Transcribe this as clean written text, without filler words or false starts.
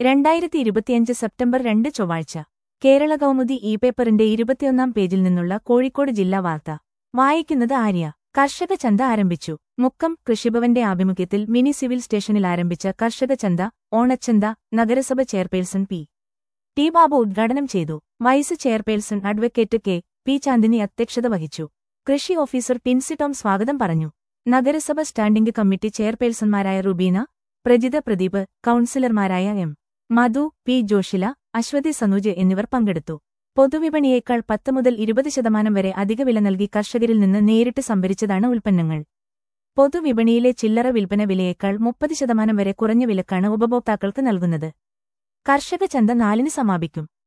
2025 September 2 ചൊവ്വാഴ്ച Kerala Kaumudi E പേപ്പറിന്റെ 21-ാം പേജിൽ നിന്നുള്ള കോഴിക്കോട് ജില്ലാ വാർത്ത വായിക്കുന്നത് ആര്യ. കർഷക ചന്ത ആരംഭിച്ചു. മുക്കം കൃഷിഭവന്റെ ആഭിമുഖ്യത്തിൽ മിനി സിവിൽ സ്റ്റേഷനിൽ ആരംഭിച്ച കർഷക ചന്ത, ഓണച്ചന്ത നഗരസഭ ചെയർപേഴ്സൺ ടി ബാബു ഉദ്ഘാടനം ചെയ്തു. Vice chairperson advocate P Chandini അധ്യക്ഷത വഹിച്ചു. കൃഷി ഓഫീസർ ടിൻസി ടോം സ്വാഗതം പറഞ്ഞു. നഗരസഭ സ്റ്റാൻഡിംഗ് കമ്മിറ്റി ചെയർപേഴ്സൺമാരായ റുബീന, പ്രജിത പ്രദീപ്, കൌൺസിലർമാരായ എം. മധു, പി ജോഷില, അശ്വതി സനൂജ് എന്നിവർ പങ്കെടുത്തു. പൊതുവിപണിയേക്കാൾ 10 മുതൽ 20% വരെ അധിക വില നൽകി കർഷകരിൽ നിന്ന് നേരിട്ട് സംഭരിച്ചതാണ് ഉൽപ്പന്നങ്ങൾ. പൊതുവിപണിയിലെ ചില്ലറ വിൽപ്പന വിലയേക്കാൾ 30% വരെ കുറഞ്ഞ വിലക്കാണ് ഉപഭോക്താക്കൾക്ക് നൽകുന്നത്. കർഷക ചന്ത 4-ന് സമാപിക്കും.